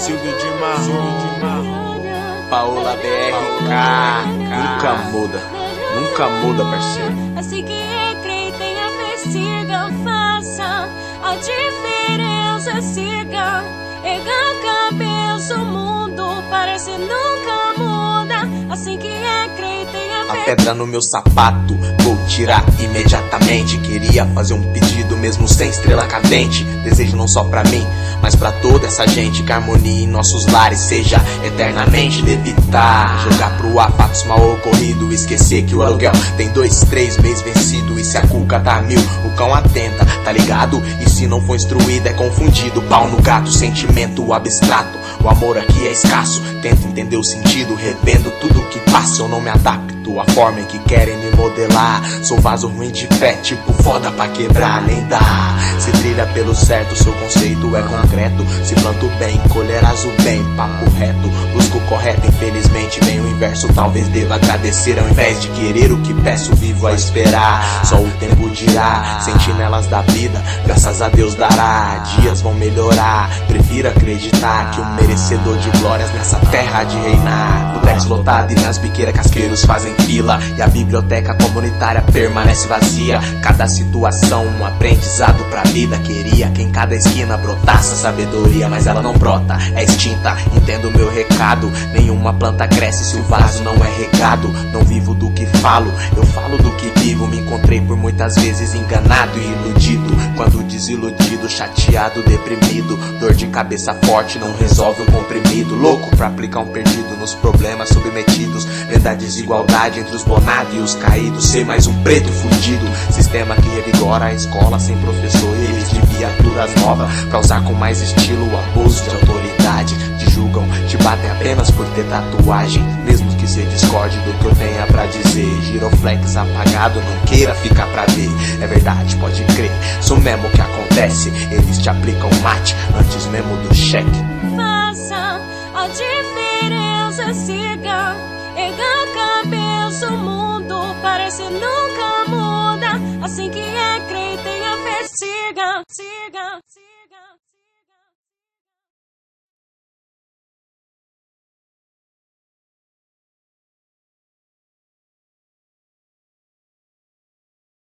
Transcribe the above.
Silvio de Marrom, Paola BRK. Nunca muda, parceiro. Assim que é crê, tenha fé, siga, faça a diferença, siga. Erga a cabeça, o mundo parece nunca muda. Assim que é crê, tenha fé. A pedra no meu sapato, vou tirar imediatamente. Queria fazer um pedido mesmo sem estrela cadente. Desejo não só pra mim, mas pra toda essa gente. Que a harmonia em nossos lares seja eternamente. Levitar, jogar pro ar fatos mal ocorrido. Esquecer que o aluguel tem 2, 3 meses vencido. E se a cuca tá 1000, o cão atenta, tá ligado? E se não for instruído é confundido. Pau no gato, sentimento abstrato. O amor aqui é escasso, tento entender o sentido. Revendo tudo que passa, eu não me adapto à forma em que querem me modelar. Sou vaso ruim de fé, tipo foda pra quebrar, nem dá. Se trilha pelo certo, seu conceito é concreto. Se planto bem, colherás o bem, papo reto. Busco o correto, infelizmente vem o inverso. Talvez deva agradecer ao invés de querer o que peço. Vivo a esperar, só o tempo dirá. Sentinelas da vida, graças a Deus dará. Dias vão melhorar, prefiro acreditar que o merecedor de glórias nessa terra há de reinar. Botex lotado e nas biqueiras casqueiros fazem fila. E a biblioteca comunitária permanece vazia. Cada situação um aprendizado pra vida. Queria que em cada esquina brotasse a sabedoria, mas ela não brota, é extinta, entendo o meu recado. Nenhuma planta cresce se o vaso não é regado. Não vivo do que falo, eu falo do que vivo. Me encontrei por muitas vezes enganado e iludido. Quando desiludido, chateado, deprimido. Dor de cabeça forte não resolve o comprimido. Louco pra aplicar um perdido nos problemas submetidos. Vendo a desigualdade entre os bonados e os caídos. Ser mais um preto fudido. Sistema que revigora a escola sem professor. E eles de viaturas novas pra usar com mais estilo. O abuso de autoridade. Te julgam, te batem apenas por ter tatuagem. Mesmo que se discorde do que eu tenha pra dizer. Giroflex apagado, não queira ficar pra ver. É verdade, pode crer, sou mesmo o que acontece. Eles te aplicam mate antes mesmo do cheque. Faça a diferença, siga. Erga a cabeça, o mundo parece nunca muda. Assim que é crê, tenha fé, siga, siga, siga.